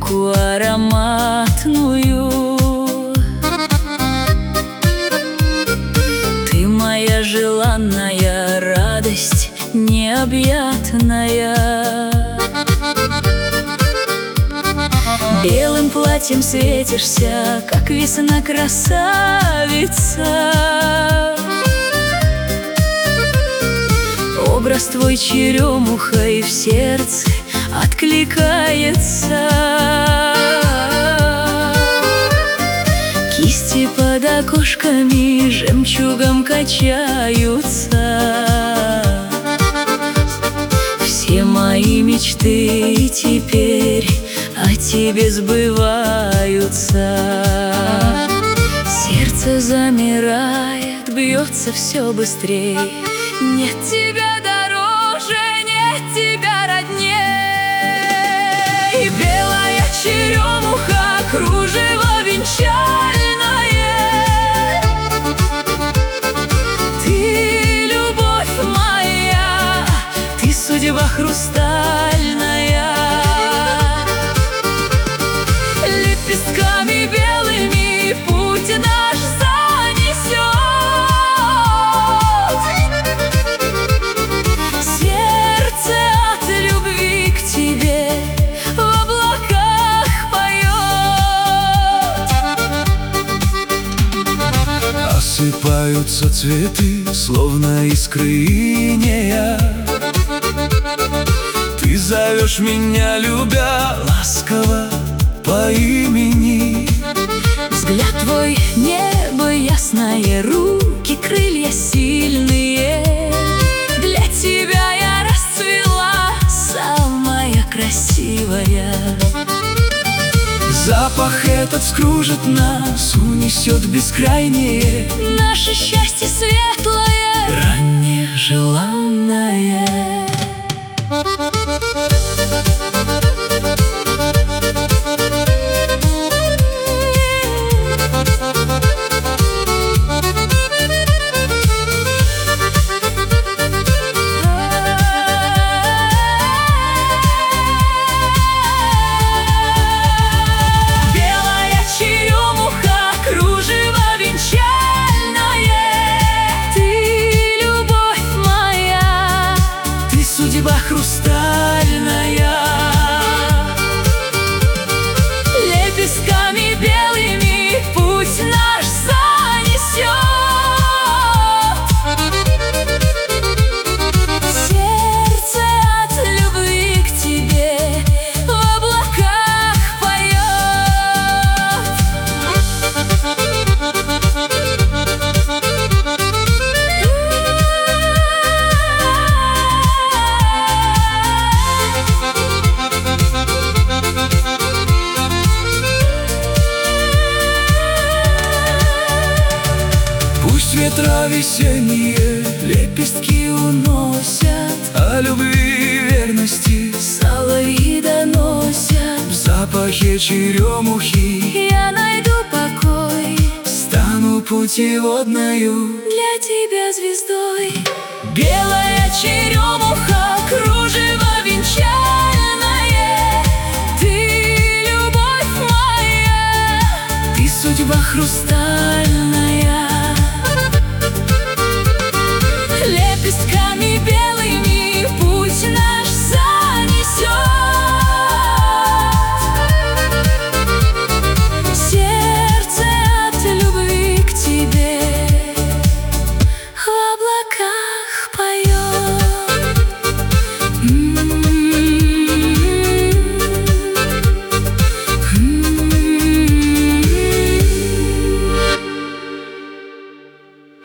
руку ароматную. Ты моя желанная радость необъятная. Белым платьем светишься, как весна красавица. Образ твой черемухой в сердце откликается. Кисти под окошками жемчугом качаются. Все мои мечты теперь о тебе сбываются. Сердце замирает, бьется все быстрее. Нет тебя дороже, нет тебя родней. И белая черемуха, кружево венчальное. Ты любовь моя, ты судьба хрустальная. Лепестками белыми путь наш занесет. Сердце от любви к тебе в облаках поет. Осыпаются цветы, словно искры инея. Ты зовешь меня, любя, ласково по имени. Взгляд твой — небо ясное, руки — крылья сильные. Для тебя я расцвела, самая красивая. Запах этот скружит нас, унесет в бескрайнее. Наше счастье светлое, раннее желанное. судьба хрустальная. Лепестками белыми путь наш занесет. Сердце от любви к тебе в облаках поет. Пусть ветра весенние лепестки уносят, о любви и верности соловьи доносят. в запахе черемухи Я найду покой, стану путеводною для тебя звездой. Белый